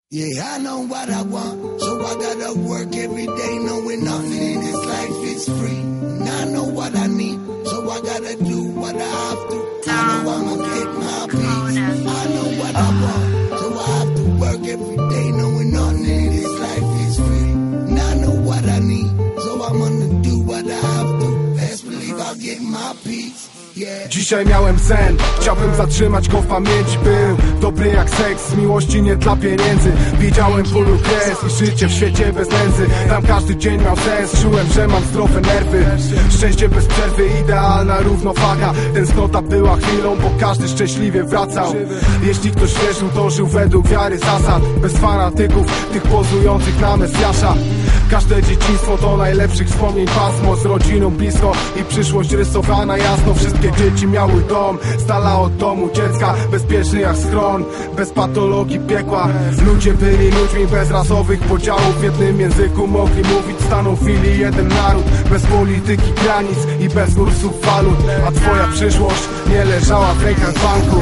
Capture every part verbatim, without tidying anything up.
Yeah, I know what I want, so I gotta work every day knowing nothing in this life is free. And I know what I need, so I gotta do what I have to. I know I'ma get my peace. I know what I want, so I have to work every day knowing nothing in this life is free. And I know what I need, so I'm gonna do what I have to. Best believe I'll get my peace. Yeah. Dzisiaj miałem sen, chciałbym zatrzymać go w pamięci. Był dobry jak seks, z miłości nie dla pieniędzy. Widziałem bólu kres i życie w świecie bez nędzy. Tam każdy dzień miał sens, czułem, że mam zdrowe nerwy. Szczęście bez przerwy, idealna równowaga. Tęsknota była chwilą, bo każdy szczęśliwie wracał. Jeśli ktoś wierzył, to żył według wiary zasad. Bez fanatyków, tych pozujących na Mesjasza. Każde dzieciństwo to najlepszych wspomnień pasmo. Z rodziną blisko i przyszłość rysowana jasno. Wszystkie dzieci miały dom, z dala od domu dziecka. Bezpieczny jak schron, bez patologii piekła. Ludzie byli ludźmi bez rasowych podziałów. W jednym języku mogli mówić, stanowili jeden naród. Bez polityki granic i bez kursów walut. A twoja przyszłość nie leżała w rękach banku.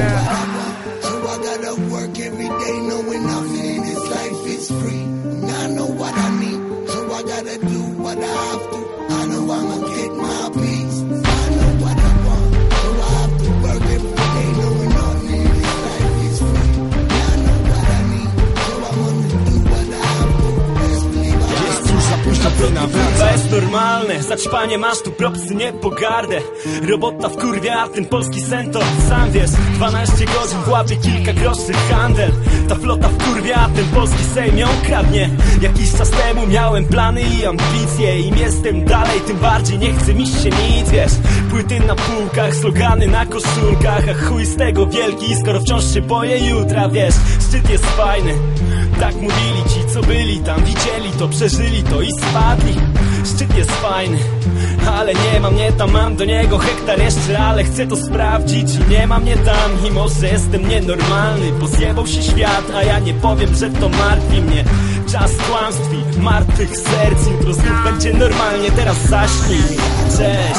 I gotta do what I have to. I know I'ma get my peace. I know what I want, so I have to work every day knowing nothing in this life is free. I know what I need, so I'm gonna do what I have to. Best believe I have to. Jest za późno, wina wraca. To jest normalne, zaćpanie masz tu propsy, nie pogardę. Robota wkurwia, a ten polski sen to sam wiesz. dwanaście godzin w łapie, kilka groszy handel. Ta flota wkurwia, a ten polski sejm ją kradnie. Jakiś czas temu miałem plany i ambicje. Im jestem dalej, tym bardziej nie chce mi się nic, wiesz. Płyty na półkach, slogany na koszulkach. A chuj z tego wielki, skoro wciąż się boję jutra, wiesz. Szczyt jest fajny, tak mówili ci, co byli tam. Widzieli to, przeżyli to i spadli. Szczyt jest fajny, ale nie ma mnie tam. Mam do niego hektar jeszcze, ale chcę to sprawdzić. I nie ma mnie tam i może jestem nienormalny. Bo zjebał się świat, a ja nie powiem, że to martwi mnie. Czas kłamstw i martwych serc. Jutro znów będzie normalnie, teraz zaśnij. Cześć.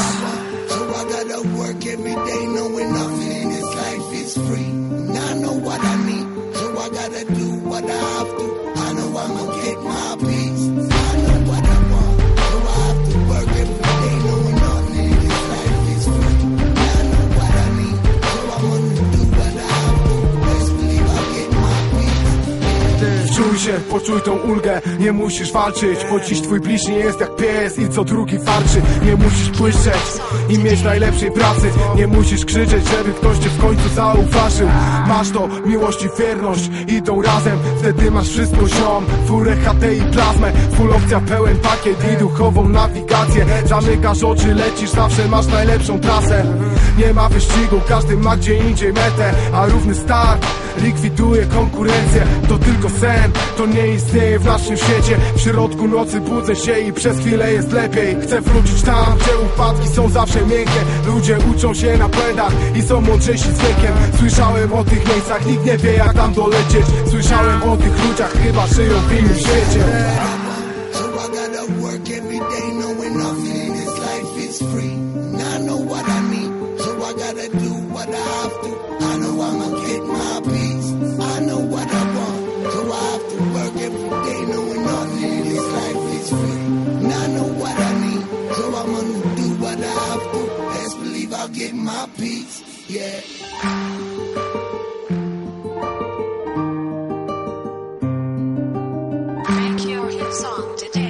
Czuj się, poczuj tą ulgę, nie musisz walczyć. Bo dziś twój bliźni jest jak pies i co drugi warczy. Nie musisz błyszczeć i mieć najlepszej pracy. Nie musisz krzyczeć, żeby ktoś cię w końcu zauważył. Masz to, miłość i wierność idą razem. Wtedy masz wszystko ziom, furę, H T i plazmę. Full opcja, pełen pakiet i duchową nawigację. Zamykasz oczy, lecisz, zawsze masz najlepszą trasę. Nie ma wyścigu, każdy ma gdzie indziej metę. A równy start likwiduje konkurencję. To tylko sen, to nie istnieje w naszym świecie. W środku nocy budzę się i przez chwilę jest lepiej. Chcę wrócić tam, gdzie upadki są zawsze miękkie. Ludzie uczą się na błędach i są mądrzejsi z wiekiem. Słyszałem o tych miejscach, nikt nie wie jak tam dolecieć. Słyszałem o tych ludziach, chyba żyją w innym świecie. I'll get my peace, yeah. Make your hit song today.